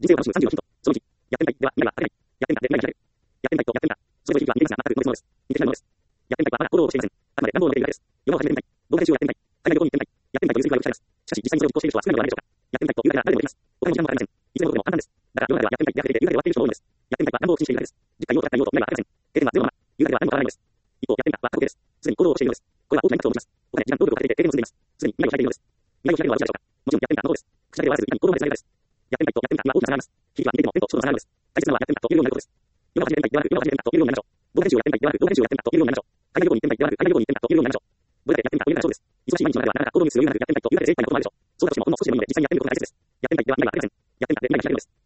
人生を楽しむ36ヒント。その1、やってみたい。では、未来はあれない。やってみた。で、未来はやってみたいとやってみた。それぞれ響きは似ていますが、全く同別物です。似てないものです。やってみたいはまだ行動をしていません。あくまで願望のレベルです。世のを始めてみたい。動画編集をやってみたい。海外旅行に行ってみたい。やってみたいという数字はよくされます。しかし、実際にそれを実行している人は少ないのではないでしょうか。やってみたいというだけなら誰でもできます。他にも時間もかかりません。いつでもどこでも簡単です。だから、世の中ではやってみたいでやってみて、言うだけで終わっている人も多いのです。やってみたいは願望を口にしているだけです。実際に用途が使い用途、未来はありません。経験はゼロのまま、言うだけでは何も変わらないのです。一方、やってみたは過去形です。すでに行動をしているのです。これは大きなインパクトを持ちます。お金、時間、労力をかけていて経験を積んでいます。すでに未来を開いているのです。未来を開くのはどちらでしょうか。もちろんやってみたのことです。口だけではせず、いかに行動までつなげるかです。やってみたいとやってみたには大きな差があります。響きは似ていても、天と地との差があるのです。大切なのはやってみたと言えるようになることです。世のを始めてみたいではなく、世のを始めてみたと言えるようになりましょう。動画編集をやってみたいではなく、動画編集をやってみたと言えるようになりましょう。海外旅行に行ってみたいではなく、海外旅行に行ってみたと言えるようになりましょう。どれだけやってみたと言えるか勝負です。忙しい毎日の中ではなかなか行動にする余裕がなく、やってみたいというだけで精一杯なこともあるでしょう。そうだとしても、ほんの少しでもいいので実際にやってみることが大切です。やってみたいでは未来はありません。やってみたで未来が開けるのです。